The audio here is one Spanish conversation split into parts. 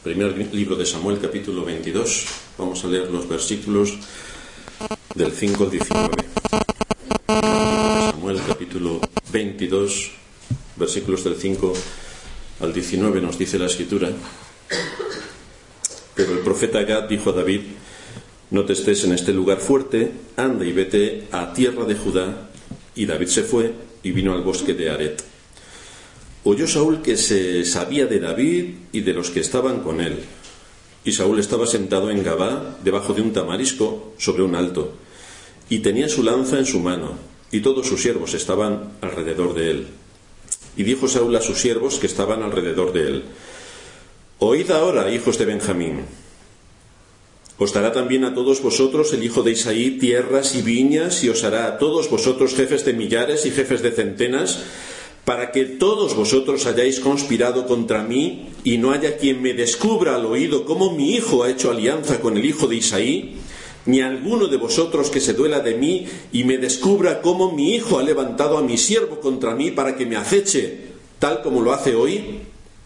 Primer libro de Samuel, capítulo 22. Vamos a leer los versículos del 5 al 19. Primer libro de Samuel, capítulo 22, versículos del 5 al 19, nos dice la Escritura. Pero el profeta Gad dijo a David: no te estés en este lugar fuerte, anda y vete a tierra de Judá. Y David se fue y vino al bosque de Aret. Oyó Saúl que se sabía de David y de los que estaban con él. Y Saúl estaba sentado en Gabá, debajo de un tamarisco, sobre un alto, y tenía su lanza en su mano, y todos sus siervos estaban alrededor de él. Y dijo Saúl a sus siervos que estaban alrededor de él: oíd ahora, hijos de Benjamín. Os dará también a todos vosotros el hijo de Isaí tierras y viñas, y os hará a todos vosotros jefes de millares y jefes de centenas, para que todos vosotros hayáis conspirado contra mí, y no haya quien me descubra al oído cómo mi hijo ha hecho alianza con el hijo de Isaí, ni alguno de vosotros que se duela de mí y me descubra cómo mi hijo ha levantado a mi siervo contra mí para que me aceche, tal como lo hace hoy.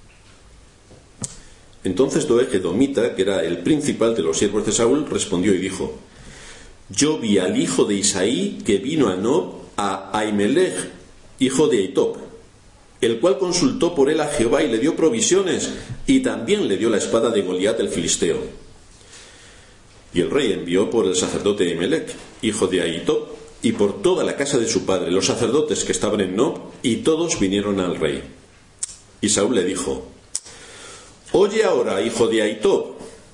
Entonces Doeg edomita, que era el principal de los siervos de Saúl, respondió y dijo: yo vi al hijo de Isaí que vino a Nob a Ahimelech, hijo de Ahitob, el cual consultó por él a Jehová y le dio provisiones, y también le dio la espada de Goliat el filisteo. Y el rey envió por el sacerdote Ahimelech, hijo de Ahitob, y por toda la casa de su padre, los sacerdotes que estaban en Nob, y todos vinieron al rey. Y Saúl le dijo: oye ahora, hijo de Ahitob.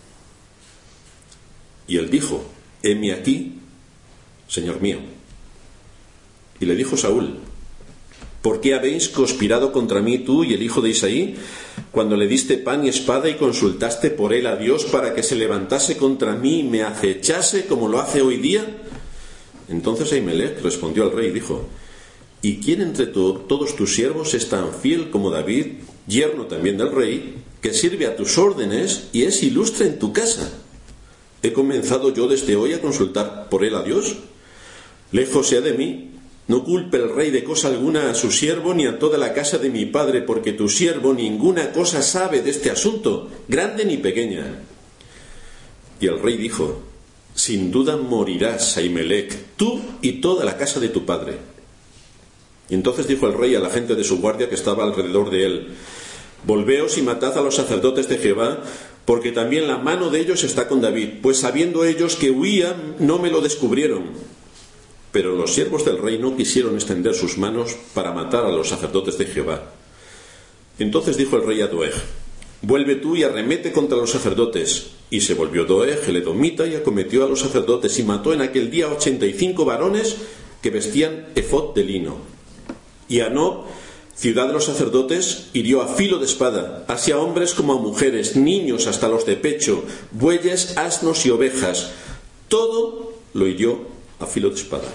Y él dijo: heme aquí, señor mío. Y le dijo Saúl: ¿por qué habéis conspirado contra mí tú y el hijo de Isaí, cuando le diste pan y espada y consultaste por él a Dios para que se levantase contra mí y me acechase como lo hace hoy día? Entonces Ahimelech respondió al rey y dijo: ¿y quién entre todos tus siervos es tan fiel como David, yerno también del rey, que sirve a tus órdenes y es ilustre en tu casa? ¿He comenzado yo desde hoy a consultar por él a Dios? Lejos sea de mí. No culpe el rey de cosa alguna a su siervo ni a toda la casa de mi padre, porque tu siervo ninguna cosa sabe de este asunto, grande ni pequeña. Y el rey dijo: sin duda morirás, Ahimelech, tú y toda la casa de tu padre. Y entonces dijo el rey a la gente de su guardia que estaba alrededor de él: volveos y matad a los sacerdotes de Jehová, porque también la mano de ellos está con David, pues sabiendo ellos que huía, no me lo descubrieron. Pero los siervos del rey no quisieron extender sus manos para matar a los sacerdotes de Jehová. Entonces dijo el rey a Doeg: vuelve tú y arremete contra los sacerdotes. Y se volvió Doeg el edomita y acometió a los sacerdotes, y mató en aquel día 85 varones que vestían efod de lino. Y a Nob, ciudad de los sacerdotes, hirió a filo de espada, así a hombres como a mujeres, niños hasta los de pecho, bueyes, asnos y ovejas. Todo lo hirió a filo de espada.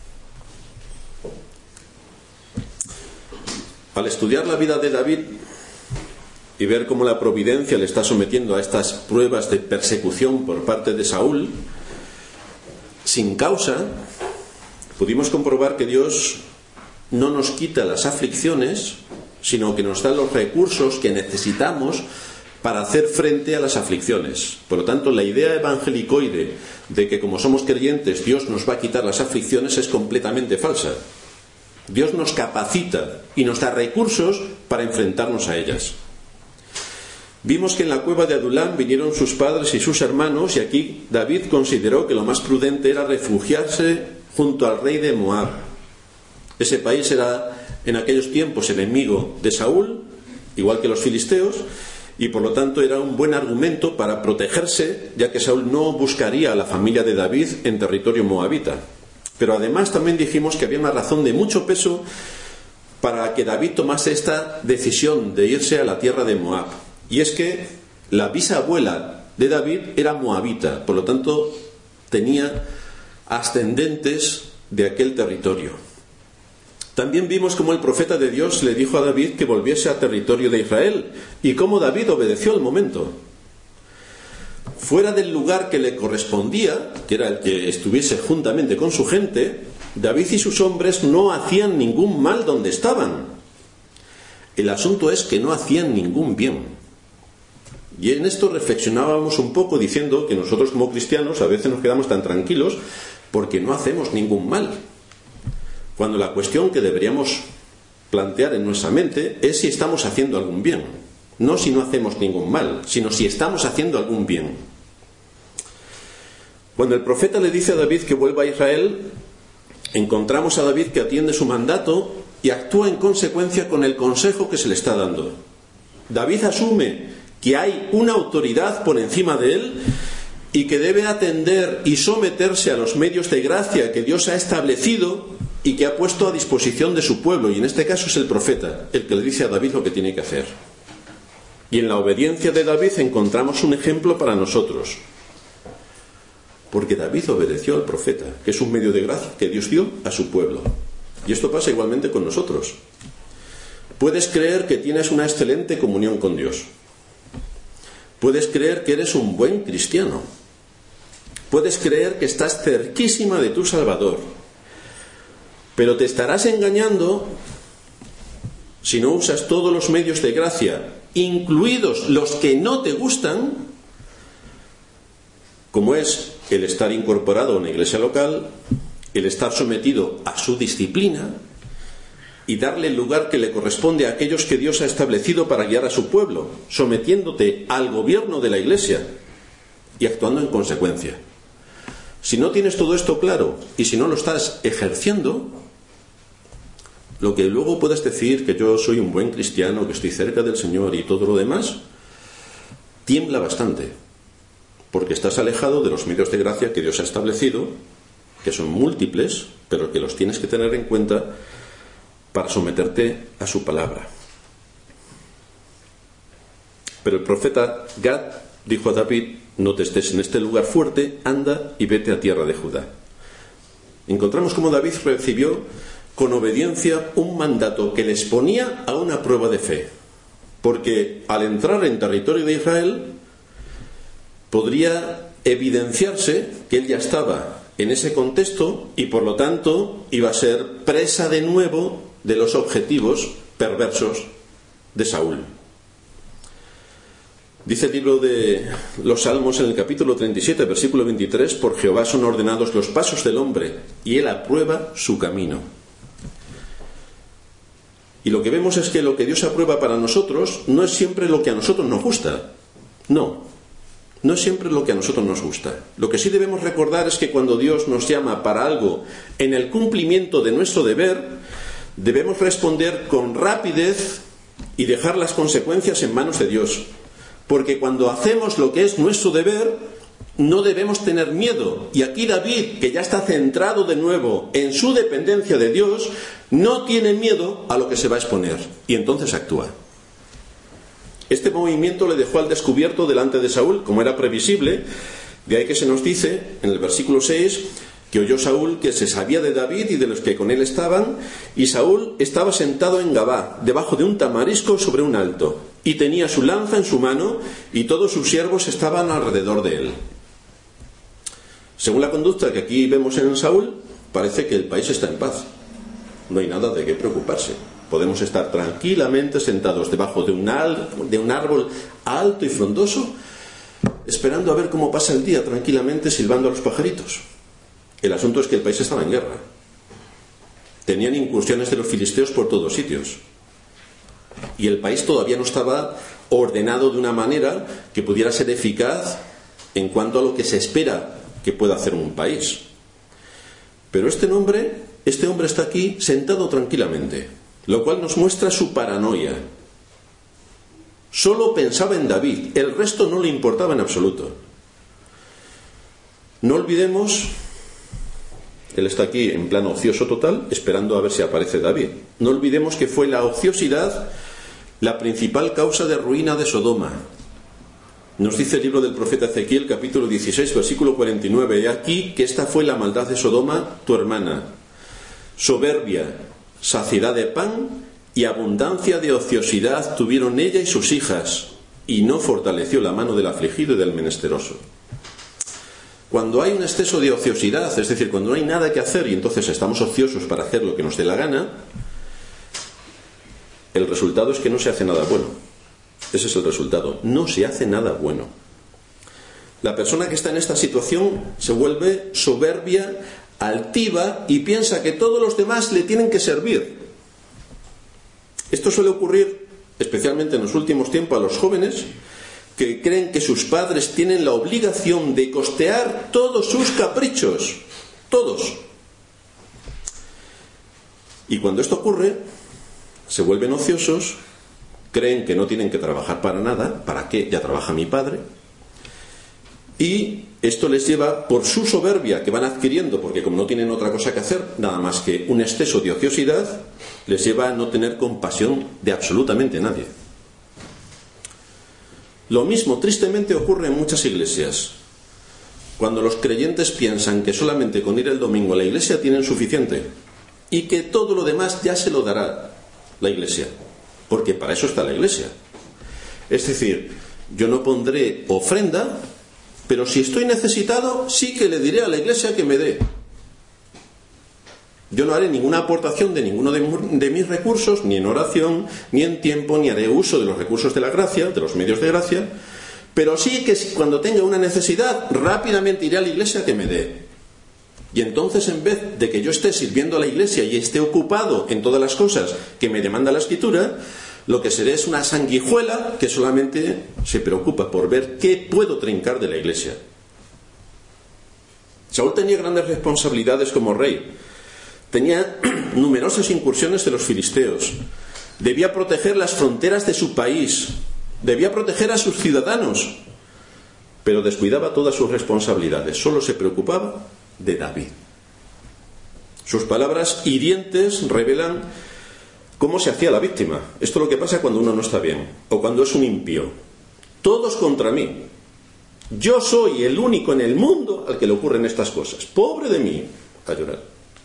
Al estudiar la vida de David y ver cómo la providencia le está sometiendo a estas pruebas de persecución por parte de Saúl, sin causa, pudimos comprobar que Dios no nos quita las aflicciones, sino que nos da los recursos que necesitamos para hacer frente a las aflicciones. Por lo tanto, la idea evangelicoide de que como somos creyentes Dios nos va a quitar las aflicciones es completamente falsa. Dios nos capacita y nos da recursos para enfrentarnos a ellas. Vimos que en la cueva de Adulam vinieron sus padres y sus hermanos, y aquí David consideró que lo más prudente era refugiarse junto al rey de Moab. Ese país era en aquellos tiempos enemigo de Saúl, igual que los filisteos, y por lo tanto era un buen argumento para protegerse, ya que Saúl no buscaría a la familia de David en territorio moabita. Pero además también dijimos que había una razón de mucho peso para que David tomase esta decisión de irse a la tierra de Moab. Y es que la bisabuela de David era moabita, por lo tanto tenía ascendentes de aquel territorio. También vimos cómo el profeta de Dios le dijo a David que volviese a territorio de Israel, y cómo David obedeció al momento. Fuera del lugar que le correspondía, que era el que estuviese juntamente con su gente, David y sus hombres no hacían ningún mal donde estaban. El asunto es que no hacían ningún bien. Y en esto reflexionábamos un poco diciendo que nosotros como cristianos a veces nos quedamos tan tranquilos porque no hacemos ningún mal, cuando la cuestión que deberíamos plantear en nuestra mente es si estamos haciendo algún bien, no si no hacemos ningún mal, sino si estamos haciendo algún bien. Cuando el profeta le dice a David que vuelva a Israel, encontramos a David que atiende su mandato y actúa en consecuencia con el consejo que se le está dando. David asume que hay una autoridad por encima de él y que debe atender y someterse a los medios de gracia que Dios ha establecido y que ha puesto a disposición de su pueblo, y en este caso es el profeta el que le dice a David lo que tiene que hacer. Y en la obediencia de David encontramos un ejemplo para nosotros, porque David obedeció al profeta, que es un medio de gracia que Dios dio a su pueblo. Y esto pasa igualmente con nosotros. Puedes creer que tienes una excelente comunión con Dios. Puedes creer que eres un buen cristiano. Puedes creer que estás cerquísima de tu Salvador. Pero te estarás engañando si no usas todos los medios de gracia, incluidos los que no te gustan, como es el estar incorporado a una iglesia local, el estar sometido a su disciplina y darle el lugar que le corresponde a aquellos que Dios ha establecido para guiar a su pueblo, sometiéndote al gobierno de la iglesia y actuando en consecuencia. Si no tienes todo esto claro y si no lo estás ejerciendo, lo que luego puedas decir que yo soy un buen cristiano, que estoy cerca del Señor y todo lo demás, tiembla bastante, porque estás alejado de los medios de gracia que Dios ha establecido, que son múltiples, pero que los tienes que tener en cuenta para someterte a su palabra. Pero el profeta Gad dijo a David: no te estés en este lugar fuerte, anda y vete a tierra de Judá. Encontramos cómo David recibió con obediencia un mandato que les ponía a una prueba de fe, porque al entrar en territorio de Israel podría evidenciarse que él ya estaba en ese contexto y por lo tanto iba a ser presa de nuevo de los objetivos perversos de Saúl. Dice el libro de los Salmos en el capítulo 37, versículo 23: por Jehová son ordenados los pasos del hombre, y él aprueba su camino. Y lo que vemos es que lo que Dios aprueba para nosotros no es siempre lo que a nosotros nos gusta. No es siempre lo que a nosotros nos gusta. Lo que sí debemos recordar es que cuando Dios nos llama para algo en el cumplimiento de nuestro deber, debemos responder con rapidez y dejar las consecuencias en manos de Dios. Porque cuando hacemos lo que es nuestro deber, no debemos tener miedo. Y aquí David, que ya está centrado de nuevo en su dependencia de Dios, no tiene miedo a lo que se va a exponer. Y entonces actúa. Este movimiento le dejó al descubierto delante de Saúl, como era previsible. De ahí que se nos dice, en el versículo 6, que oyó Saúl que se sabía de David y de los que con él estaban, y Saúl estaba sentado en Gabá, debajo de un tamarisco sobre un alto, y tenía su lanza en su mano, y todos sus siervos estaban alrededor de él. Según la conducta que aquí vemos en Saúl, parece que el país está en paz. No hay nada de qué preocuparse. Podemos estar tranquilamente sentados debajo de un árbol alto y frondoso, esperando a ver cómo pasa el día tranquilamente, silbando a los pajaritos. El asunto es que el país estaba en guerra. Tenían incursiones de los filisteos por todos sitios. Y el país todavía no estaba ordenado de una manera que pudiera ser eficaz en cuanto a lo que se espera que pueda hacer un país. Pero este hombre está aquí sentado tranquilamente, lo cual nos muestra su paranoia. Solo pensaba en David, el resto no le importaba en absoluto. No olvidemos, él está aquí en plan ocioso total, esperando a ver si aparece David. No olvidemos que fue la ociosidad la principal causa de ruina de Sodoma. Nos dice el libro del profeta Ezequiel, capítulo 16, versículo 49: «He aquí que esta fue la maldad de Sodoma, tu hermana, soberbia, saciedad de pan y abundancia de ociosidad tuvieron ella y sus hijas, y no fortaleció la mano del afligido y del menesteroso». Cuando hay un exceso de ociosidad, es decir, cuando no hay nada que hacer y entonces estamos ociosos para hacer lo que nos dé la gana, el resultado es que no se hace nada bueno. Ese es el resultado. No se hace nada bueno. La persona que está en esta situación se vuelve soberbia, altiva y piensa que todos los demás le tienen que servir. Esto suele ocurrir, especialmente en los últimos tiempos, a los jóvenes que creen que sus padres tienen la obligación de costear todos sus caprichos. Todos. Y cuando esto ocurre, se vuelven ociosos, creen que no tienen que trabajar para nada. ¿Para qué? Ya trabaja mi padre. Y esto les lleva, por su soberbia que van adquiriendo, porque como no tienen otra cosa que hacer, nada más que un exceso de ociosidad, les lleva a no tener compasión de absolutamente nadie. Lo mismo, tristemente, ocurre en muchas iglesias. Cuando los creyentes piensan que solamente con ir el domingo a la iglesia tienen suficiente y que todo lo demás ya se lo dará la iglesia, porque para eso está la iglesia. Es decir, yo no pondré ofrenda, pero si estoy necesitado, sí que le diré a la iglesia que me dé. Yo no haré ninguna aportación de ninguno de mis recursos, ni en oración, ni en tiempo, ni haré uso de los recursos de la gracia, de los medios de gracia, pero sí que cuando tenga una necesidad, rápidamente iré a la iglesia que me dé. Y entonces, en vez de que yo esté sirviendo a la iglesia y esté ocupado en todas las cosas que me demanda la Escritura, lo que seré es una sanguijuela que solamente se preocupa por ver qué puedo trincar de la iglesia. Saúl tenía grandes responsabilidades como rey. Tenía numerosas incursiones de los filisteos. Debía proteger las fronteras de su país. Debía proteger a sus ciudadanos. Pero descuidaba todas sus responsabilidades. Solo se preocupaba de David. Sus palabras hirientes revelan cómo se hacía la víctima. Esto es lo que pasa cuando uno no está bien, o cuando es un impío. Todos contra mí. Yo soy el único en el mundo al que le ocurren estas cosas. Pobre de mí. A llorar.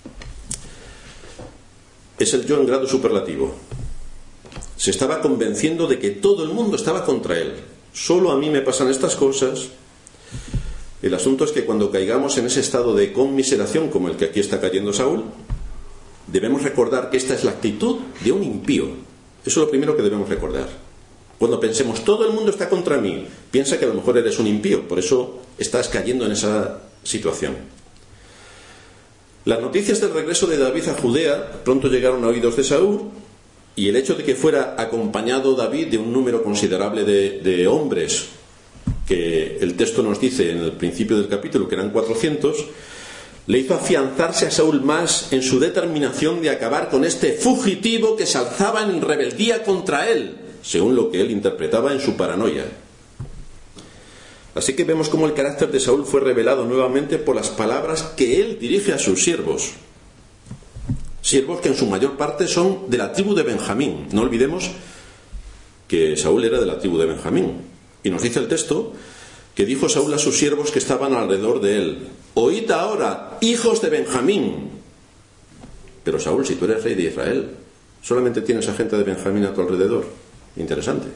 Es el yo en grado superlativo. Se estaba convenciendo de que todo el mundo estaba contra él. Solo a mí me pasan estas cosas. El asunto es que cuando caigamos en ese estado de conmiseración como el que aquí está cayendo Saúl, debemos recordar que esta es la actitud de un impío. Eso es lo primero que debemos recordar. Cuando pensemos, todo el mundo está contra mí, piensa que a lo mejor eres un impío, por eso estás cayendo en esa situación. Las noticias del regreso de David a Judea pronto llegaron a oídos de Saúl, y el hecho de que fuera acompañado David de un número considerable de hombres, que el texto nos dice en el principio del capítulo que eran 400, le hizo afianzarse a Saúl más en su determinación de acabar con este fugitivo que se alzaba en rebeldía contra él, según lo que él interpretaba en su paranoia. Así que vemos cómo el carácter de Saúl fue revelado nuevamente por las palabras que él dirige a sus siervos. Siervos que en su mayor parte son de la tribu de Benjamín. No olvidemos que Saúl era de la tribu de Benjamín. Y nos dice el texto que dijo Saúl a sus siervos que estaban alrededor de él: oíd ahora, hijos de Benjamín. Pero Saúl, si tú eres rey de Israel, solamente tienes a gente de Benjamín a tu alrededor. Interesante.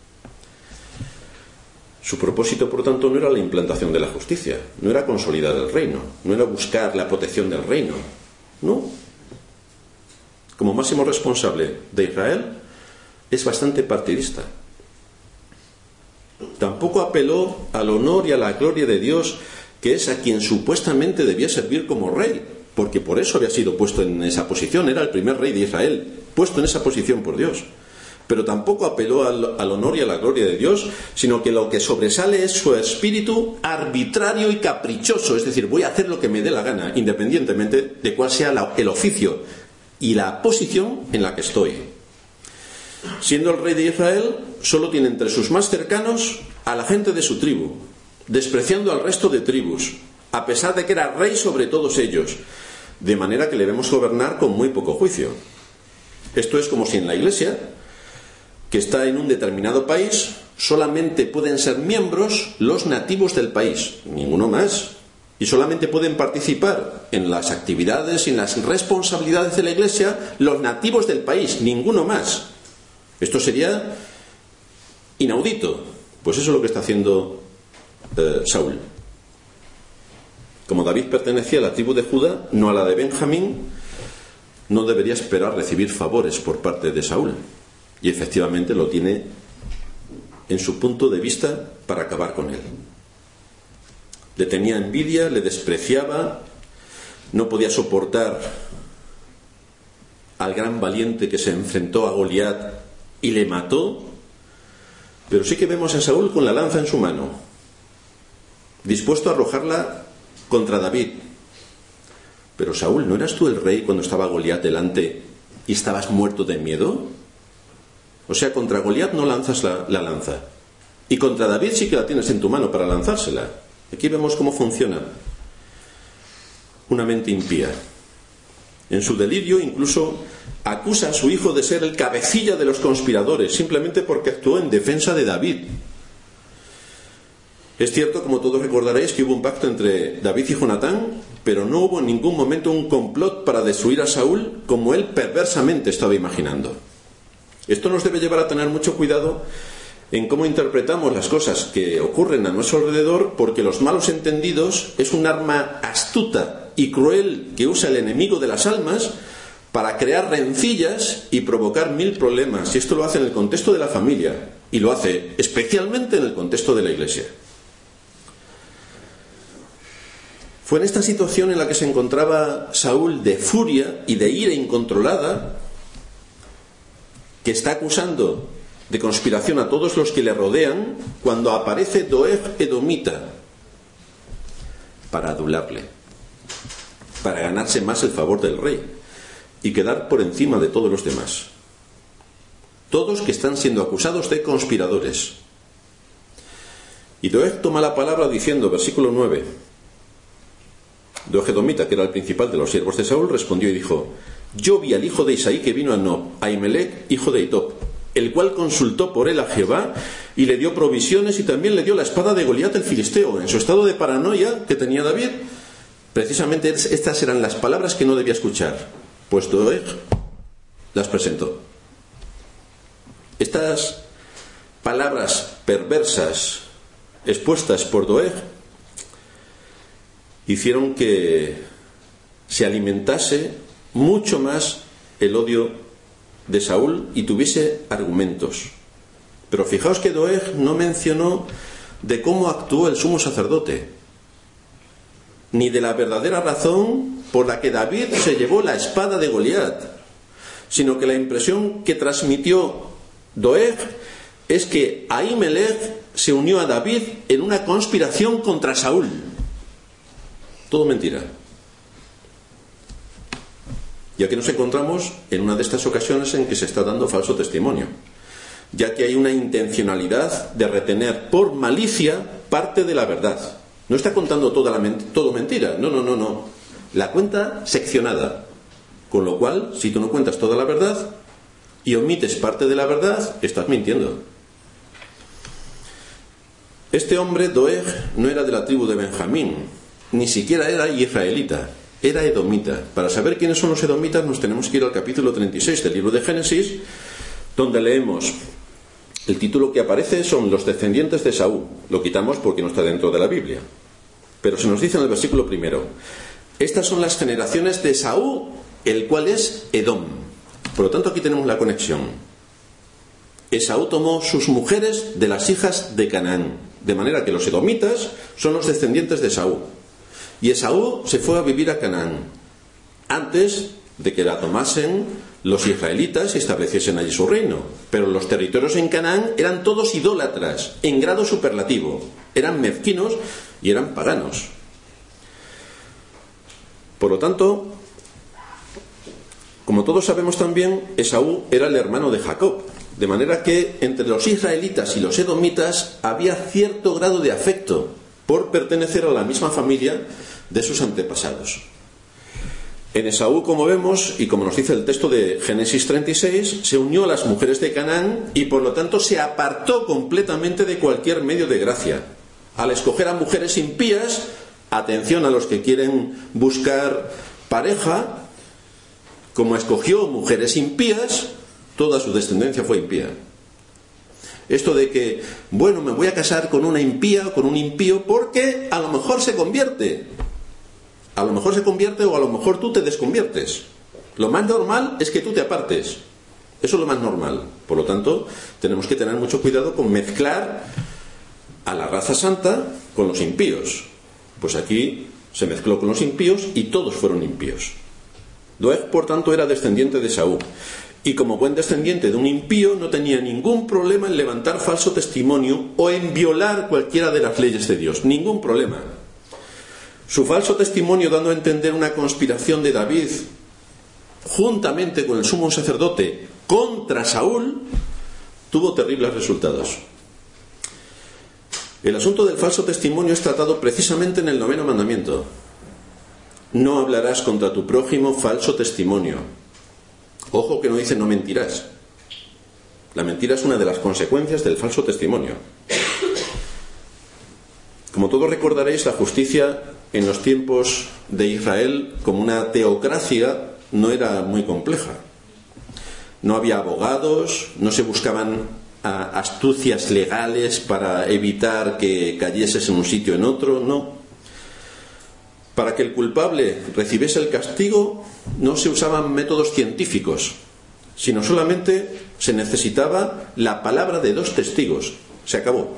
Su propósito, por tanto, no era la implantación de la justicia, no era consolidar el reino, no era buscar la protección del reino. No. Como máximo responsable de Israel, es bastante partidista. Tampoco apeló al honor y a la gloria de Dios, que es a quien supuestamente debía servir como rey, porque por eso había sido puesto en esa posición. Era el primer rey de Israel, puesto en esa posición por Dios. Pero tampoco apeló al honor y a la gloria de Dios, sino que lo que sobresale es su espíritu arbitrario y caprichoso. Es decir, voy a hacer lo que me dé la gana, independientemente de cuál sea el oficio y la posición en la que estoy. Siendo el rey de Israel, solo tiene entre sus más cercanos a la gente de su tribu, despreciando al resto de tribus, a pesar de que era rey sobre todos ellos, de manera que le vemos gobernar con muy poco juicio. Esto es como si en la iglesia, que está en un determinado país, solamente pueden ser miembros los nativos del país, ninguno más, y solamente pueden participar en las actividades y en las responsabilidades de la iglesia los nativos del país, ninguno más. Esto sería inaudito. Pues eso es lo que está haciendo Saúl. Como David pertenecía a la tribu de Judá, no a la de Benjamín, no debería esperar recibir favores por parte de Saúl. Y efectivamente lo tiene en su punto de vista para acabar con él. Le tenía envidia, le despreciaba, no podía soportar al gran valiente que se enfrentó a Goliat y le mató. Pero sí que vemos a Saúl con la lanza en su mano, dispuesto a arrojarla contra David. Pero Saúl, ¿no eras tú el rey cuando estaba Goliat delante y estabas muerto de miedo? O sea, contra Goliat no lanzas la lanza, y contra David sí que la tienes en tu mano para lanzársela. Aquí vemos cómo funciona una mente impía. En su delirio incluso acusa a su hijo de ser el cabecilla de los conspiradores, simplemente porque actuó en defensa de David. Es cierto, como todos recordaréis, que hubo un pacto entre David y Jonatán, pero no hubo en ningún momento un complot para destruir a Saúl como él perversamente estaba imaginando. Esto nos debe llevar a tener mucho cuidado en cómo interpretamos las cosas que ocurren a nuestro alrededor, porque los malos entendidos es un arma astuta y cruel que usa el enemigo de las almas para crear rencillas y provocar 1000 problemas. Y esto lo hace en el contexto de la familia, y lo hace especialmente en el contexto de la iglesia. Fue en esta situación en la que se encontraba Saúl de furia y de ira incontrolada, que está acusando de conspiración a todos los que le rodean, cuando aparece Doeg edomita para adularle, para ganarse más el favor del rey y quedar por encima de todos los demás. Todos que están siendo acusados de conspiradores. Y Doeg toma la palabra diciendo, versículo 9, Doeg edomita, que era el principal de los siervos de Saúl, respondió y dijo: yo vi al hijo de Isaí que vino a Nob, a Ahimelech, hijo de Itob, el cual consultó por él a Jehová y le dio provisiones, y también le dio la espada de Goliat el filisteo. En su estado de paranoia que tenía David, precisamente estas eran las palabras que no debía escuchar, pues Doeg las presentó. Estas palabras perversas expuestas por Doeg hicieron que se alimentase mucho más el odio de Saúl y tuviese argumentos. Pero fijaos que Doeg no mencionó de cómo actuó el sumo sacerdote, ni de la verdadera razón por la que David se llevó la espada de Goliat, sino que la impresión que transmitió Doeg es que Ahimelech se unió a David en una conspiración contra Saúl. Todo mentira. Ya que nos encontramos en una de estas ocasiones en que se está dando falso testimonio, ya que hay una intencionalidad de retener por malicia parte de la verdad. No está contando todo mentira, no. La cuenta seccionada, con lo cual, si tú no cuentas toda la verdad y omites parte de la verdad, estás mintiendo. Este hombre, Doeg, no era de la tribu de Benjamín, ni siquiera era israelita. Era edomita. Para saber quiénes son los edomitas nos tenemos que ir al capítulo 36 del libro de Génesis, donde leemos el título que aparece son los descendientes de Saúl. Lo quitamos porque no está dentro de la Biblia, pero se nos dice en el versículo primero: estas son las generaciones de Saúl, el cual es Edom. Por lo tanto, aquí tenemos la conexión. Esaú tomó sus mujeres de las hijas de Canaán, de manera que los edomitas son los descendientes de Saúl. Y Esaú se fue a vivir a Canaán antes de que la tomasen los israelitas y estableciesen allí su reino. Pero los territorios en Canaán eran todos idólatras, en grado superlativo. Eran mezquinos y eran paganos. Por lo tanto, como todos sabemos también, Esaú era el hermano de Jacob. De manera que entre los israelitas y los edomitas había cierto grado de afecto por pertenecer a la misma familia de sus antepasados. En Esaú, como vemos, y como nos dice el texto de Génesis 36, se unió a las mujeres de Canaán y por lo tanto se apartó completamente de cualquier medio de gracia. Al escoger a mujeres impías, atención a los que quieren buscar pareja, como escogió mujeres impías, toda su descendencia fue impía. Esto de que, bueno, me voy a casar con una impía o con un impío porque a lo mejor se convierte. A lo mejor se convierte o a lo mejor tú te desconviertes. Lo más normal es que tú te apartes. Eso es lo más normal. Por lo tanto, tenemos que tener mucho cuidado con mezclar a la raza santa con los impíos. Pues aquí se mezcló con los impíos y todos fueron impíos. Doeg, por tanto, era descendiente de Saúl. Y como buen descendiente de un impío, no tenía ningún problema en levantar falso testimonio o en violar cualquiera de las leyes de Dios. Ningún problema. Su falso testimonio, dando a entender una conspiración de David, juntamente con el sumo sacerdote, contra Saúl, tuvo terribles resultados. El asunto del falso testimonio es tratado precisamente en el 9º mandamiento. No hablarás contra tu prójimo falso testimonio. Ojo que no dice no mentirás. La mentira es una de las consecuencias del falso testimonio. Como todos recordaréis, la justicia en los tiempos de Israel, como una teocracia, no era muy compleja. No había abogados, no se buscaban astucias legales para evitar que cayeses en un sitio o en otro, no. Para que el culpable recibiese el castigo no se usaban métodos científicos, sino solamente se necesitaba la palabra de 2 testigos. Se acabó.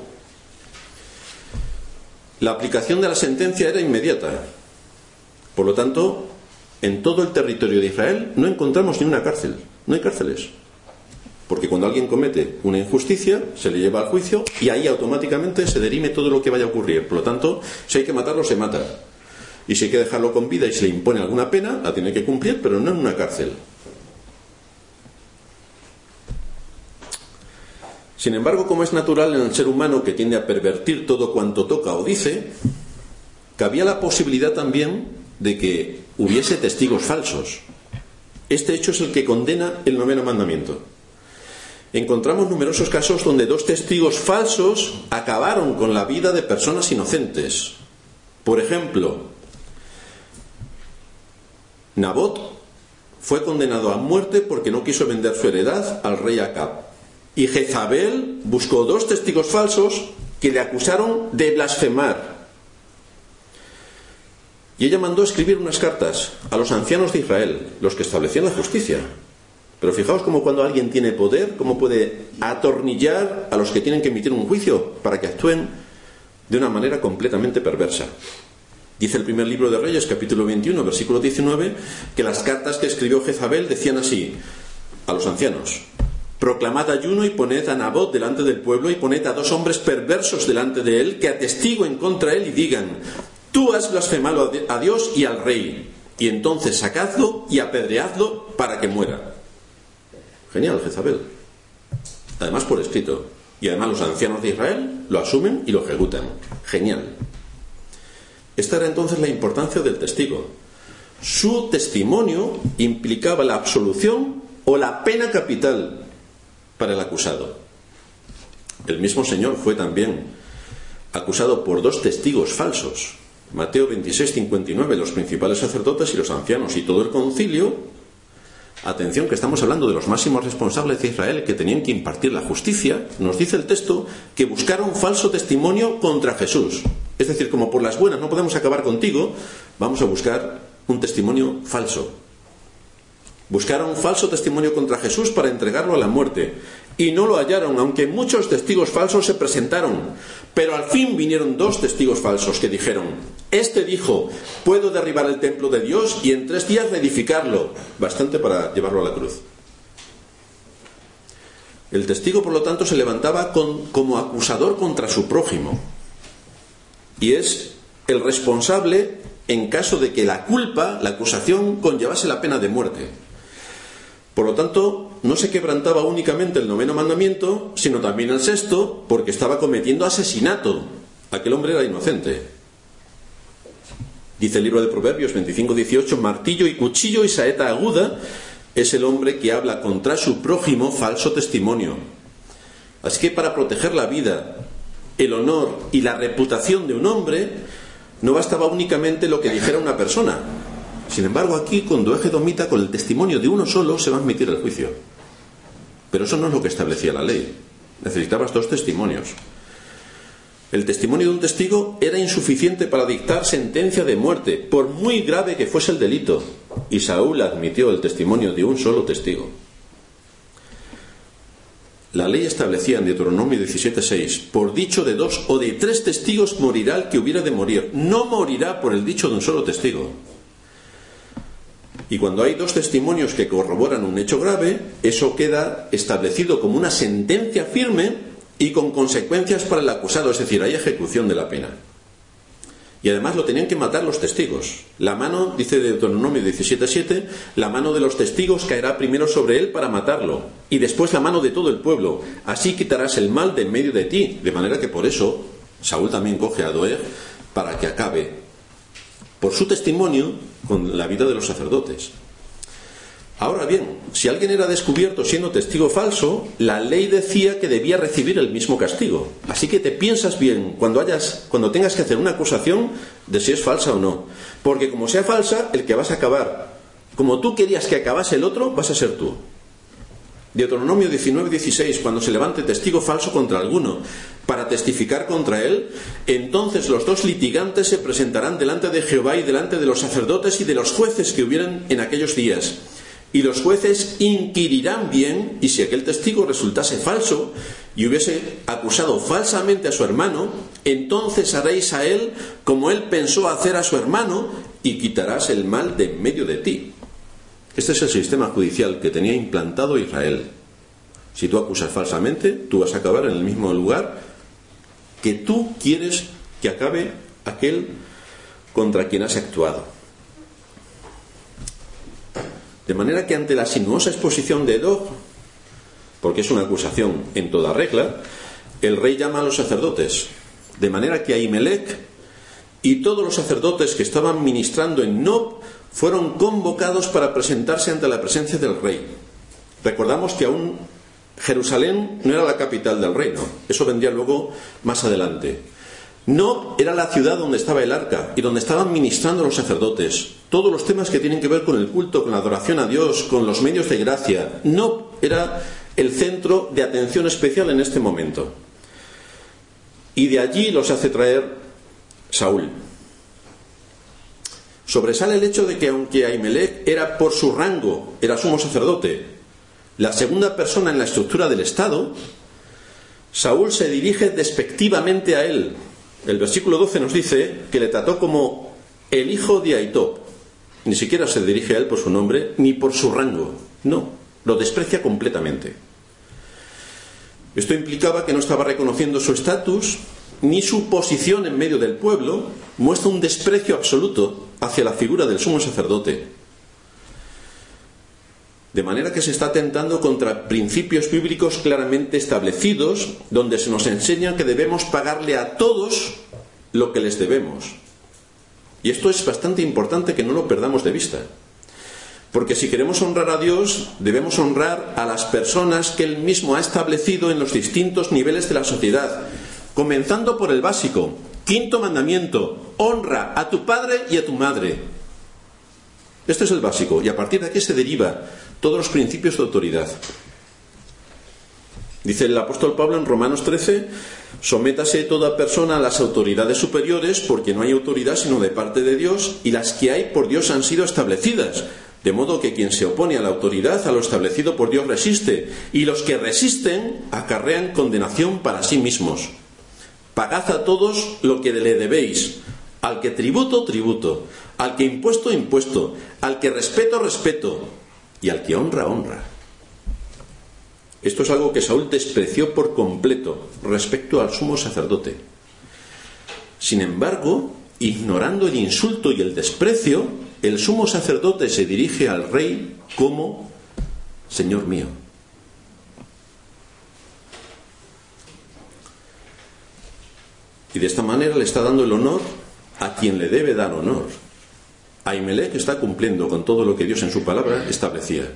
La aplicación de la sentencia era inmediata. Por lo tanto, en todo el territorio de Israel no encontramos ni una cárcel. No hay cárceles. Porque cuando alguien comete una injusticia, se le lleva al juicio y ahí automáticamente se dirime todo lo que vaya a ocurrir. Por lo tanto, si hay que matarlo, se mata. Y si hay que dejarlo con vida y se le impone alguna pena, la tiene que cumplir, pero no en una cárcel. Sin embargo, como es natural en el ser humano que tiende a pervertir todo cuanto toca o dice, cabía la posibilidad también de que hubiese testigos falsos. Este hecho es el que condena el 9º mandamiento. Encontramos numerosos casos donde 2 testigos falsos acabaron con la vida de personas inocentes. Por ejemplo, Nabot fue condenado a muerte porque no quiso vender su heredad al rey Acab. Y Jezabel buscó 2 testigos falsos que le acusaron de blasfemar. Y ella mandó escribir unas cartas a los ancianos de Israel, los que establecían la justicia. Pero fijaos cómo cuando alguien tiene poder, cómo puede atornillar a los que tienen que emitir un juicio para que actúen de una manera completamente perversa. Dice el primer libro de Reyes, capítulo 21, versículo 19, que las cartas que escribió Jezabel decían así a los ancianos: proclamad ayuno y poned a Nabot delante del pueblo y poned a 2 hombres perversos delante de él que atestiguen contra él y digan: tú has blasfemado a Dios y al rey, y entonces sacadlo y apedreadlo para que muera. Genial, Jezabel. Además por escrito. Y además los ancianos de Israel lo asumen y lo ejecutan. Genial. Esta era entonces la importancia del testigo. Su testimonio implicaba la absolución o la pena capital para el acusado. El mismo Señor fue también acusado por 2 testigos falsos. Mateo 26:59, los principales sacerdotes y los ancianos y todo el concilio. Atención, que estamos hablando de los máximos responsables de Israel que tenían que impartir la justicia. Nos dice el texto que buscaron falso testimonio contra Jesús. Es decir, como por las buenas no podemos acabar contigo, vamos a buscar un testimonio falso. Buscaron falso testimonio contra Jesús para entregarlo a la muerte. Y no lo hallaron, aunque muchos testigos falsos se presentaron. Pero al fin vinieron 2 testigos falsos que dijeron: este dijo, puedo derribar el templo de Dios y en 3 días reedificarlo. Bastante para llevarlo a la cruz. El testigo, por lo tanto, se levantaba como acusador contra su prójimo. Y es el responsable en caso de que la culpa, la acusación, conllevase la pena de muerte. Por lo tanto, no se quebrantaba únicamente el 9º mandamiento, sino también el 6º, porque estaba cometiendo asesinato. Aquel hombre era inocente. Dice el libro de Proverbios 25:18, martillo y cuchillo y saeta aguda es el hombre que habla contra su prójimo falso testimonio. Así que para proteger la vida, el honor y la reputación de un hombre, no bastaba únicamente lo que dijera una persona. Sin embargo, aquí, con Doeg edomita, con el testimonio de uno solo, se va a admitir el juicio. Pero eso no es lo que establecía la ley. Necesitabas 2 testimonios. El testimonio de un testigo era insuficiente para dictar sentencia de muerte, por muy grave que fuese el delito. Y Saúl admitió el testimonio de un solo testigo. La ley establecía en Deuteronomio 17:6, por dicho de 2 o de 3 testigos morirá el que hubiera de morir. No morirá por el dicho de un solo testigo. Y cuando hay 2 testimonios que corroboran un hecho grave, eso queda establecido como una sentencia firme y con consecuencias para el acusado, es decir, hay ejecución de la pena. Y además lo tenían que matar los testigos. La mano, dice Deuteronomio 17:7, la mano de los testigos caerá primero sobre él para matarlo, y después la mano de todo el pueblo. Así quitarás el mal de en medio de ti. De manera que por eso Saúl también coge a Doeg para que acabe, por su testimonio, con la vida de los sacerdotes. Ahora bien, si alguien era descubierto siendo testigo falso, la ley decía que debía recibir el mismo castigo. Así que te piensas bien cuando tengas que hacer una acusación de si es falsa o no. Porque como sea falsa, el que vas a acabar, como tú querías que acabase el otro, vas a ser tú. Deuteronomio 19:16, cuando se levante testigo falso contra alguno para testificar contra él, entonces los 2 litigantes se presentarán delante de Jehová y delante de los sacerdotes y de los jueces que hubieran en aquellos días. Y los jueces inquirirán bien, y si aquel testigo resultase falso y hubiese acusado falsamente a su hermano, entonces haréis a él como él pensó hacer a su hermano, y quitarás el mal de en medio de ti. Este es el sistema judicial que tenía implantado Israel. Si tú acusas falsamente, tú vas a acabar en el mismo lugar que tú quieres que acabe aquel contra quien has actuado. De manera que ante la sinuosa exposición de Doeg, porque es una acusación en toda regla, el rey llama a los sacerdotes, de manera que Ahimelech y todos los sacerdotes que estaban ministrando en Nob fueron convocados para presentarse ante la presencia del rey. Recordamos que aún Jerusalén no era la capital del reino, eso vendría luego más adelante. Nob era la ciudad donde estaba el arca y donde estaban ministrando los sacerdotes. Todos los temas que tienen que ver con el culto, con la adoración a Dios, con los medios de gracia. Nob era el centro de atención especial en este momento. Y de allí los hace traer Saúl. Sobresale el hecho de que aunque Ahimelech era por su rango, era sumo sacerdote, la segunda persona en la estructura del Estado, Saúl se dirige despectivamente a él. El versículo 12 nos dice que le trató como el hijo de Ahitob. Ni siquiera se dirige a él por su nombre ni por su rango. No, lo desprecia completamente. Esto implicaba que no estaba reconociendo su estatus ni su posición en medio del pueblo. Muestra un desprecio absoluto hacia la figura del sumo sacerdote. De manera que se está atentando contra principios bíblicos claramente establecidos, donde se nos enseña que debemos pagarle a todos lo que les debemos. Y esto es bastante importante que no lo perdamos de vista. Porque si queremos honrar a Dios, debemos honrar a las personas que Él mismo ha establecido en los distintos niveles de la sociedad, comenzando por el básico. 5º mandamiento: honra a tu padre y a tu madre. Este es el básico, y a partir de aquí se deriva todos los principios de autoridad. Dice el apóstol Pablo en Romanos 13: sométase toda persona a las autoridades superiores, porque no hay autoridad sino de parte de Dios, y las que hay por Dios han sido establecidas, de modo que quien se opone a la autoridad, a lo establecido por Dios, resiste, y los que resisten acarrean condenación para sí mismos. Pagad a todos lo que le debéis, al que tributo, tributo, al que impuesto, impuesto, al que respeto, respeto, y al que honra, honra. Esto es algo que Saúl despreció por completo respecto al sumo sacerdote. Sin embargo, ignorando el insulto y el desprecio, el sumo sacerdote se dirige al rey como Señor mío. Y de esta manera le está dando el honor a quien le debe dar honor. Ahimelech está cumpliendo con todo lo que Dios en su palabra establecía.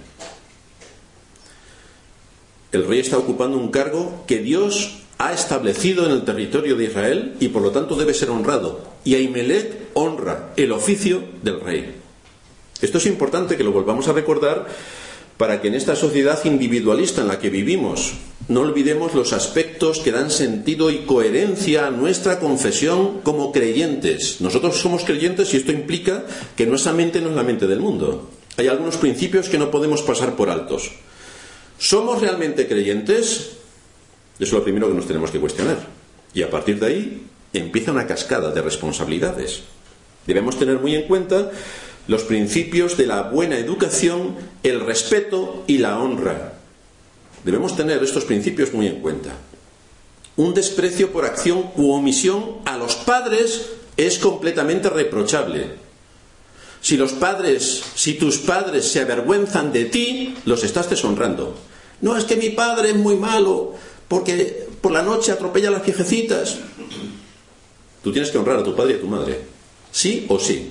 El rey está ocupando un cargo que Dios ha establecido en el territorio de Israel y por lo tanto debe ser honrado. Y Ahimelech honra el oficio del rey. Esto es importante que lo volvamos a recordar para que en esta sociedad individualista en la que vivimos no olvidemos los aspectos que dan sentido y coherencia a nuestra confesión como creyentes. Nosotros somos creyentes y esto implica que nuestra mente no es la mente del mundo. Hay algunos principios que no podemos pasar por altos. ¿Somos realmente creyentes? Eso es lo primero que nos tenemos que cuestionar. Y a partir de ahí empieza una cascada de responsabilidades. Debemos tener muy en cuenta los principios de la buena educación, el respeto y la honra. Debemos tener estos principios muy en cuenta. Un desprecio por acción u omisión a los padres es completamente reprochable. Si tus padres se avergüenzan de ti, los estás deshonrando. No, es que mi padre es muy malo, porque por la noche atropella a las viejecitas. Tú tienes que honrar a tu padre y a tu madre, sí o sí.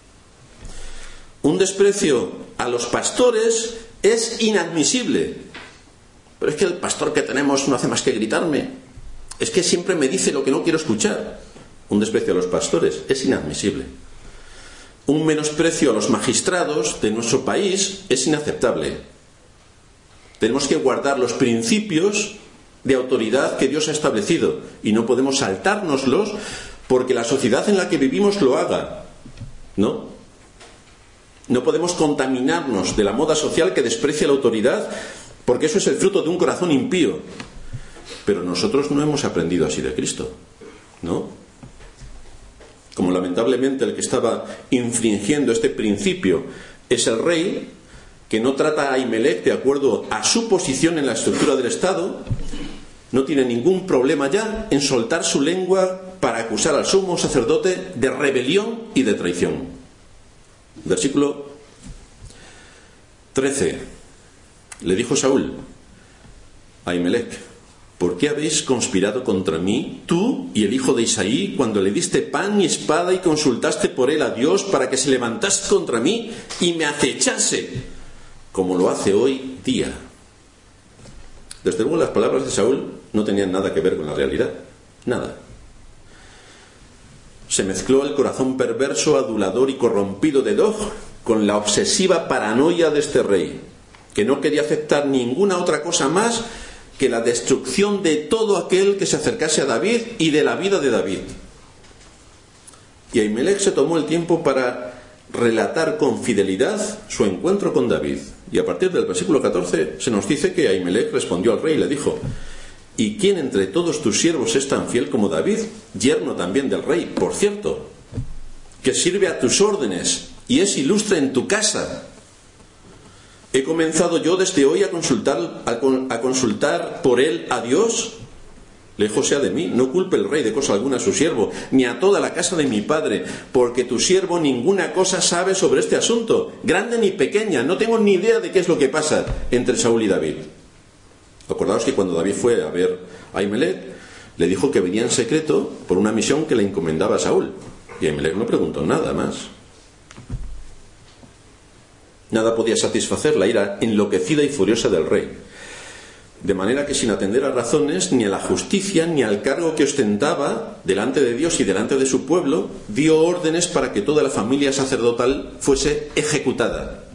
Un desprecio a los pastores es inadmisible. Pero es que el pastor que tenemos no hace más que gritarme. Es que siempre me dice lo que no quiero escuchar. Un desprecio a los pastores es inadmisible. Un menosprecio a los magistrados de nuestro país es inaceptable. Tenemos que guardar los principios de autoridad que Dios ha establecido y no podemos saltárnoslos porque la sociedad en la que vivimos lo haga. No podemos contaminarnos de la moda social que desprecia la autoridad, porque eso es el fruto de un corazón impío. Pero nosotros no hemos aprendido así de Cristo, ¿no? Como lamentablemente el que estaba infringiendo este principio es el rey, que no trata a Ahimelech de acuerdo a su posición en la estructura del Estado, no tiene ningún problema ya en soltar su lengua para acusar al sumo sacerdote de rebelión y de traición. Versículo 13. Le dijo Saúl a Ahimelech: ¿por qué habéis conspirado contra mí, tú y el hijo de Isaí, cuando le diste pan y espada y consultaste por él a Dios para que se levantase contra mí y me acechase, como lo hace hoy día? Desde luego las palabras de Saúl no tenían nada que ver con la realidad. Nada. Se mezcló el corazón perverso, adulador y corrompido de Dog con la obsesiva paranoia de este rey, que no quería aceptar ninguna otra cosa más que la destrucción de todo aquel que se acercase a David y de la vida de David. Y Ahimelech se tomó el tiempo para relatar con fidelidad su encuentro con David. Y a partir del versículo 14 se nos dice que Ahimelech respondió al rey y le dijo: ¿y quién entre todos tus siervos es tan fiel como David, yerno también del rey, por cierto, que sirve a tus órdenes y es ilustre en tu casa? ¿He comenzado yo desde hoy a consultar por él a Dios? Lejos sea de mí, no culpe el rey de cosa alguna a su siervo, ni a toda la casa de mi padre, porque tu siervo ninguna cosa sabe sobre este asunto, grande ni pequeña, no tengo ni idea de qué es lo que pasa entre Saúl y David. Acordaos que cuando David fue a ver a Ahimelech, le dijo que venía en secreto por una misión que le encomendaba a Saúl, y Ahimelech no preguntó nada más. Nada podía satisfacer la ira enloquecida y furiosa del rey, de manera que sin atender a razones, ni a la justicia, ni al cargo que ostentaba delante de Dios y delante de su pueblo, dio órdenes para que toda la familia sacerdotal fuese ejecutada.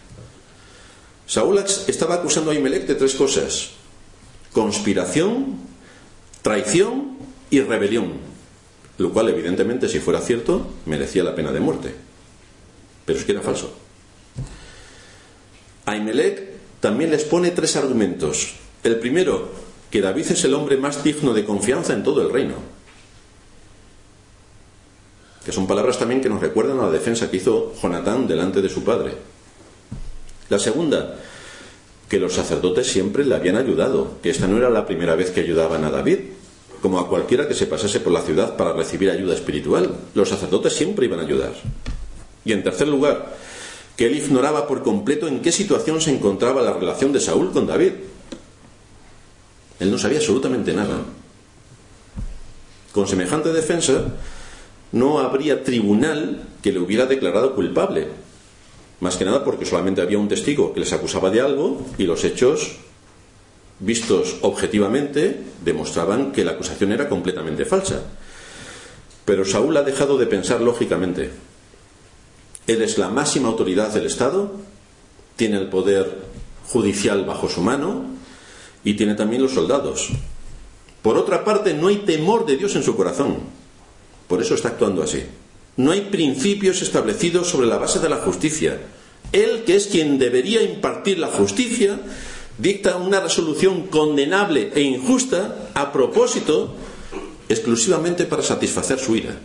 Saúl estaba acusando a Ahimelech de 3 cosas: conspiración, traición y rebelión, lo cual evidentemente, si fuera cierto, merecía la pena de muerte. Pero es que era falso. Ahimelech también les pone 3 argumentos. El primero, que David es el hombre más digno de confianza en todo el reino, que son palabras también que nos recuerdan a la defensa que hizo Jonatán delante de su padre. La segunda, que los sacerdotes siempre le habían ayudado, que esta no era la primera vez que ayudaban a David, como a cualquiera que se pasase por la ciudad para recibir ayuda espiritual. Los sacerdotes siempre iban a ayudar. Y en tercer lugar, que él ignoraba por completo en qué situación se encontraba la relación de Saúl con David. Él no sabía absolutamente nada. Con semejante defensa, no habría tribunal que le hubiera declarado culpable. Más que nada porque solamente había un testigo que les acusaba de algo y los hechos, vistos objetivamente, demostraban que la acusación era completamente falsa. Pero Saúl ha dejado de pensar lógicamente. Él es la máxima autoridad del Estado, tiene el poder judicial bajo su mano y tiene también los soldados. Por otra parte, no hay temor de Dios en su corazón. Por eso está actuando así. No hay principios establecidos sobre la base de la justicia. Él, que es quien debería impartir la justicia, dicta una resolución condenable e injusta a propósito, exclusivamente para satisfacer su ira.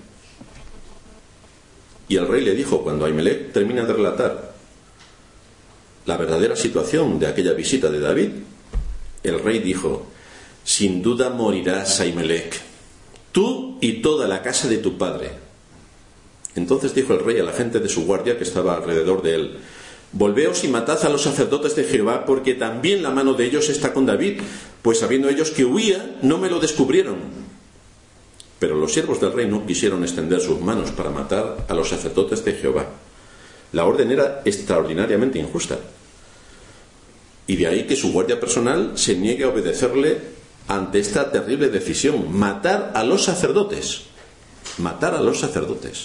Y el rey le dijo, cuando Ahimelech termina de relatar la verdadera situación de aquella visita de David, el rey dijo: sin duda morirás, Ahimelech, tú y toda la casa de tu padre. Entonces dijo el rey a la gente de su guardia que estaba alrededor de él: volveos y matad a los sacerdotes de Jehová, porque también la mano de ellos está con David, pues sabiendo ellos que huía, no me lo descubrieron. Pero los siervos del rey no quisieron extender sus manos para matar a los sacerdotes de Jehová. La orden era extraordinariamente injusta. Y de ahí que su guardia personal se niegue a obedecerle ante esta terrible decisión: matar a los sacerdotes. Matar a los sacerdotes.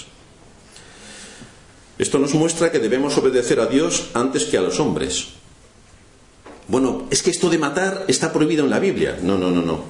Esto nos muestra que debemos obedecer a Dios antes que a los hombres. Bueno, es que esto de matar está prohibido en la Biblia. No.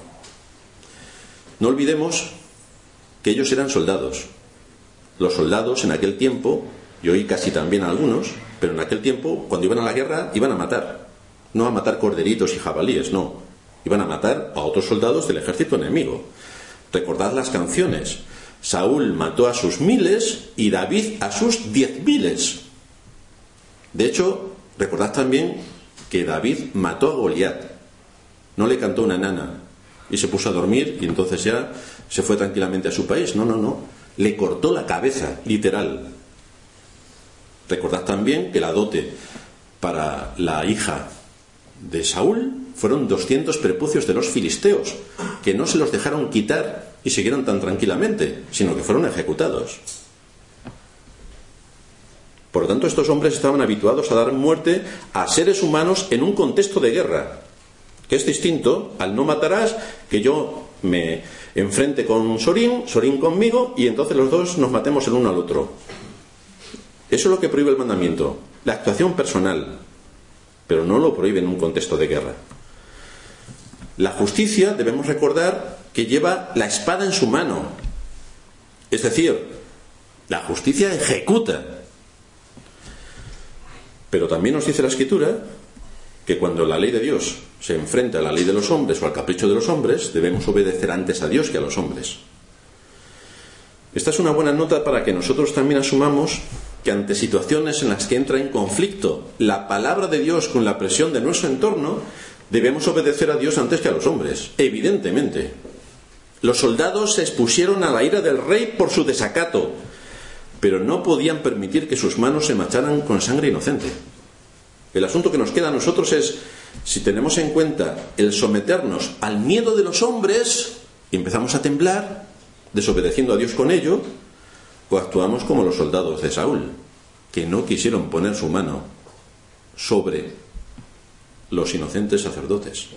No olvidemos que ellos eran soldados. Los soldados en aquel tiempo, y hoy casi también algunos, pero en aquel tiempo, cuando iban a la guerra, iban a matar. No a matar corderitos y jabalíes, no. Iban a matar a otros soldados del ejército enemigo. Recordad las canciones. Saúl mató a sus 1000 y David a sus 10.000. De hecho, recordad también que David mató a Goliat. No le cantó una nana y se puso a dormir y entonces ya se fue tranquilamente a su país. No. Le cortó la cabeza, literal. Recordad también que la dote para la hija de Saúl fueron 200 prepucios de los filisteos, que no se los dejaron quitar y siguieron tan tranquilamente, sino que fueron ejecutados. Por lo tanto, estos hombres estaban habituados a dar muerte a seres humanos en un contexto de guerra, que es distinto al no matarás, que yo me enfrente con Sorín conmigo, y entonces los dos nos matemos el uno al otro. Eso es lo que prohíbe el mandamiento, la actuación personal, pero no lo prohíbe en un contexto de guerra. La justicia, debemos recordar, que lleva la espada en su mano. Es decir, la justicia ejecuta. Pero también nos dice la Escritura que cuando la ley de Dios se enfrenta a la ley de los hombres o al capricho de los hombres, debemos obedecer antes a Dios que a los hombres. Esta es una buena nota para que nosotros también asumamos que ante situaciones en las que entra en conflicto la palabra de Dios con la presión de nuestro entorno, debemos obedecer a Dios antes que a los hombres, evidentemente. Los soldados se expusieron a la ira del rey por su desacato, pero no podían permitir que sus manos se mancharan con sangre inocente. El asunto que nos queda a nosotros es, si tenemos en cuenta el someternos al miedo de los hombres y empezamos a temblar, desobedeciendo a Dios con ello, o actuamos como los soldados de Saúl, que no quisieron poner su mano sobre los inocentes sacerdotes.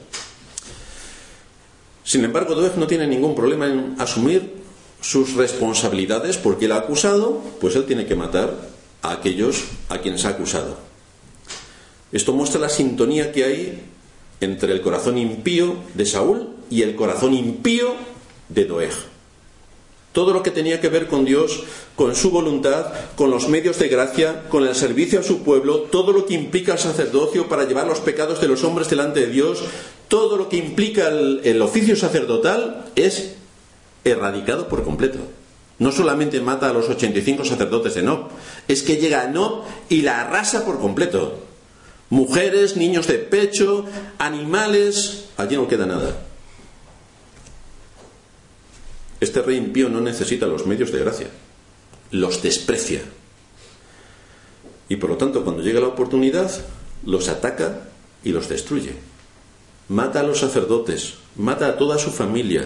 Sin embargo, Doeg no tiene ningún problema en asumir sus responsabilidades, porque el acusado, pues él tiene que matar a aquellos a quienes ha acusado. Esto muestra la sintonía que hay entre el corazón impío de Saúl y el corazón impío de Doeg. Todo lo que tenía que ver con Dios, con su voluntad, con los medios de gracia, con el servicio a su pueblo, todo lo que implica el sacerdocio para llevar los pecados de los hombres delante de Dios, todo lo que implica el oficio sacerdotal, es erradicado por completo. No solamente mata a los 85 sacerdotes de Nob, es que llega a Nob y la arrasa por completo. Mujeres, niños de pecho, animales, allí no queda nada. Este rey impío no necesita los medios de gracia, los desprecia. Y por lo tanto, cuando llega la oportunidad, los ataca y los destruye. Mata a los sacerdotes, mata a toda su familia.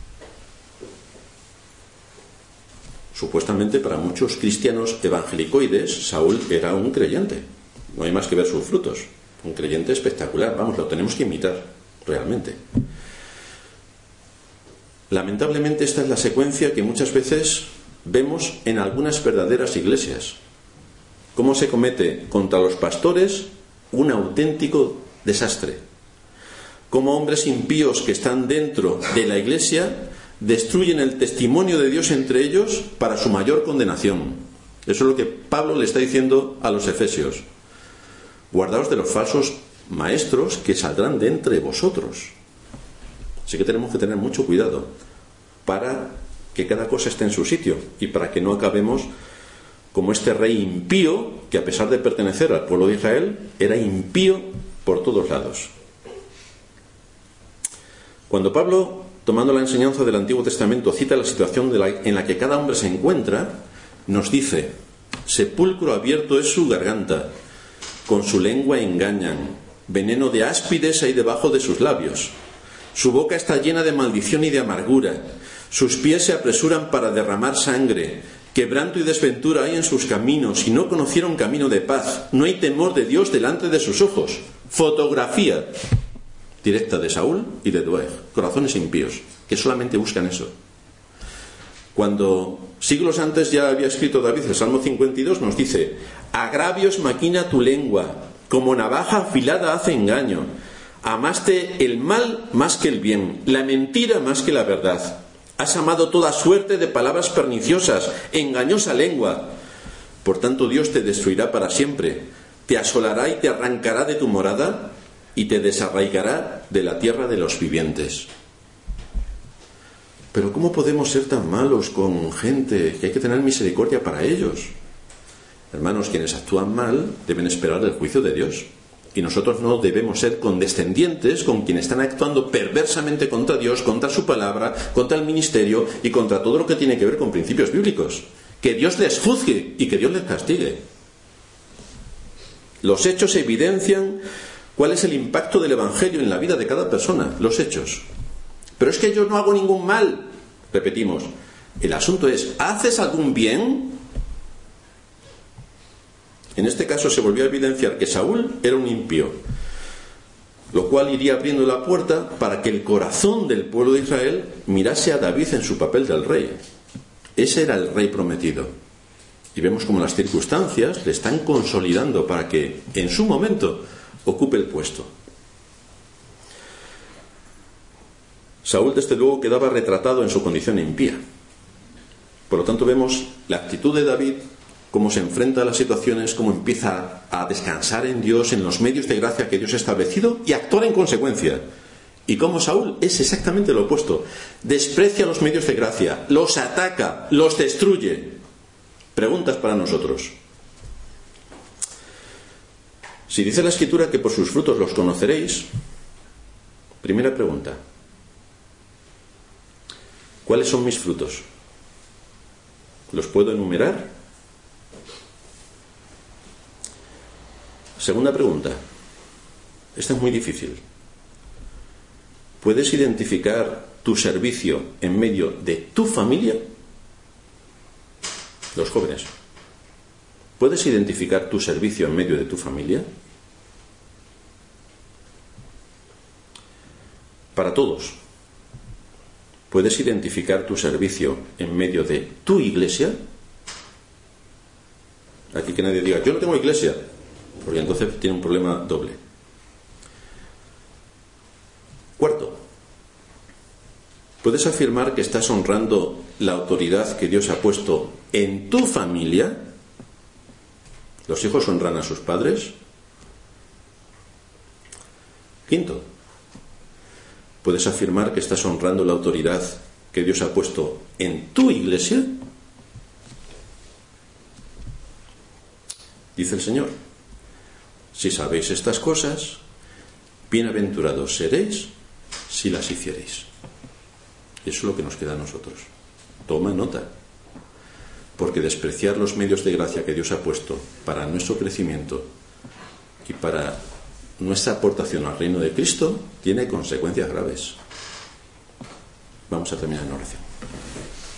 Supuestamente para muchos cristianos evangelicoides, Saúl era un creyente. No hay más que ver sus frutos. Un creyente espectacular, vamos, lo tenemos que imitar, realmente. Lamentablemente esta es la secuencia que muchas veces vemos en algunas verdaderas iglesias. Cómo se comete contra los pastores un auténtico desastre. Cómo hombres impíos que están dentro de la iglesia destruyen el testimonio de Dios entre ellos para su mayor condenación. Eso es lo que Pablo le está diciendo a los efesios. Guardaos de los falsos maestros que saldrán de entre vosotros. Así que tenemos que tener mucho cuidado para que cada cosa esté en su sitio y para que no acabemos como este rey impío, que a pesar de pertenecer al pueblo de Israel, era impío por todos lados. Cuando Pablo, tomando la enseñanza del Antiguo Testamento, cita la situación en la que cada hombre se encuentra, nos dice: sepulcro abierto es su garganta, con su lengua engañan, veneno de áspides hay debajo de sus labios, su boca está llena de maldición y de amargura, sus pies se apresuran para derramar sangre, quebranto y desventura hay en sus caminos, y no conocieron camino de paz, no hay temor de Dios delante de sus ojos. Fotografía directa de Saúl y de Doeg, corazones impíos, que solamente buscan eso. Cuando siglos antes ya había escrito David el Salmo 52, nos dice: agravios maquina tu lengua, como navaja afilada hace engaño, amaste el mal más que el bien, la mentira más que la verdad, has amado toda suerte de palabras perniciosas, engañosa lengua. Por tanto Dios te destruirá para siempre, te asolará y te arrancará de tu morada y te desarraigará de la tierra de los vivientes. Pero ¿cómo podemos ser tan malos con gente que hay que tener misericordia para ellos? Hermanos, quienes actúan mal deben esperar el juicio de Dios. Y nosotros no debemos ser condescendientes con quienes están actuando perversamente contra Dios, contra su palabra, contra el ministerio y contra todo lo que tiene que ver con principios bíblicos. Que Dios les juzgue y que Dios les castigue. Los hechos evidencian cuál es el impacto del Evangelio en la vida de cada persona. Los hechos. Pero es que yo no hago ningún mal. Repetimos. El asunto es: ¿haces algún bien? En este caso se volvió a evidenciar que Saúl era un impío, lo cual iría abriendo la puerta para que el corazón del pueblo de Israel mirase a David en su papel del rey. Ese era el rey prometido. Y vemos como las circunstancias le están consolidando para que en su momento ocupe el puesto. Saúl, desde luego, quedaba retratado en su condición impía. Por lo tanto, vemos la actitud de David, cómo se enfrenta a las situaciones, cómo empieza a descansar en Dios, en los medios de gracia que Dios ha establecido, y actuar en consecuencia. Y cómo Saúl es exactamente lo opuesto. Desprecia los medios de gracia, los ataca, los destruye. Preguntas para nosotros. Si dice la Escritura que por sus frutos los conoceréis, primera pregunta: ¿cuáles son mis frutos? ¿Los puedo enumerar? Segunda pregunta. Esta es muy difícil. ¿Puedes identificar tu servicio en medio de tu familia? Los jóvenes. ¿Puedes identificar tu servicio en medio de tu familia? Para todos. ¿Puedes identificar tu servicio en medio de tu iglesia? Aquí que nadie diga: yo no tengo iglesia, porque entonces tiene un problema doble. Cuarto, ¿puedes afirmar que estás honrando la autoridad que Dios ha puesto en tu familia? ¿Los hijos honran a sus padres? Quinto, ¿puedes afirmar que estás honrando la autoridad que Dios ha puesto en tu iglesia? Dice el Señor: si sabéis estas cosas, bienaventurados seréis si las hiciereis. Eso es lo que nos queda a nosotros. Toma nota. Porque despreciar los medios de gracia que Dios ha puesto para nuestro crecimiento y para nuestra aportación al reino de Cristo tiene consecuencias graves. Vamos a terminar en oración.